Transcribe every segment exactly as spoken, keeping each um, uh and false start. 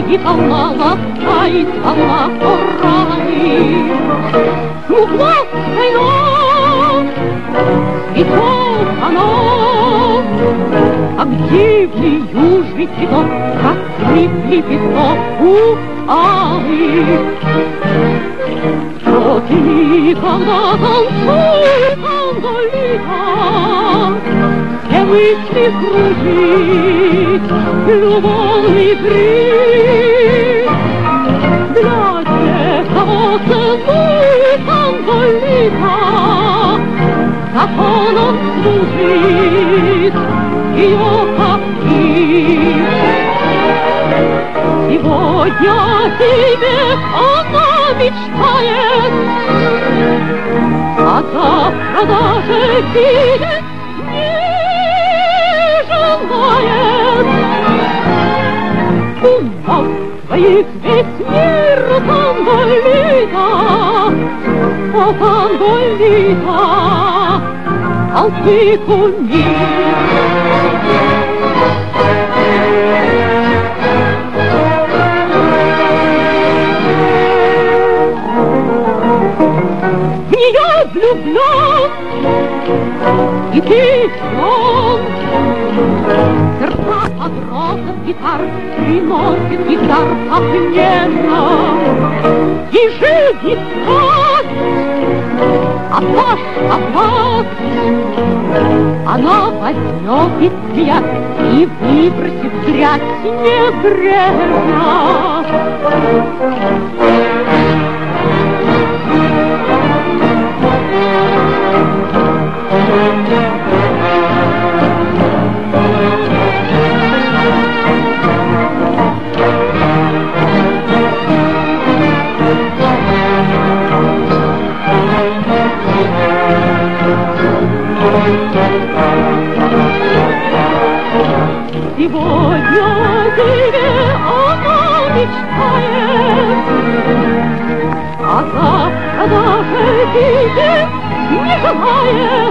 и полна ласка, и полна раны. Смугло война, цветов оно, а где в южный цветок, как лепесток у алых. Что ты никогда танцуй, Анголина, все мысли кружит любовный крик. Для тех, кого целует Анголина, законом служит ее каприз. Сегодня о тебе она мечтает, а завтра даже видеть не желает. У ног твоих весь мир, Анголина, о, Анголина, толпы кумир. Я влюблен, и ты сон. Сердца подростков гитар приносит их дар охменно. И жизнь страсть, а ваш оплат она возьмет из тебя и выбросит грязь небрежно. Сегодня тебе она мечтает, а завтра даже видеть не желает.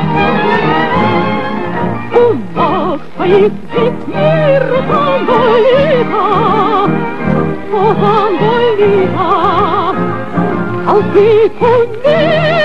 У ног твоих весь мир, Анголина, о, Анголина, толпы кумир.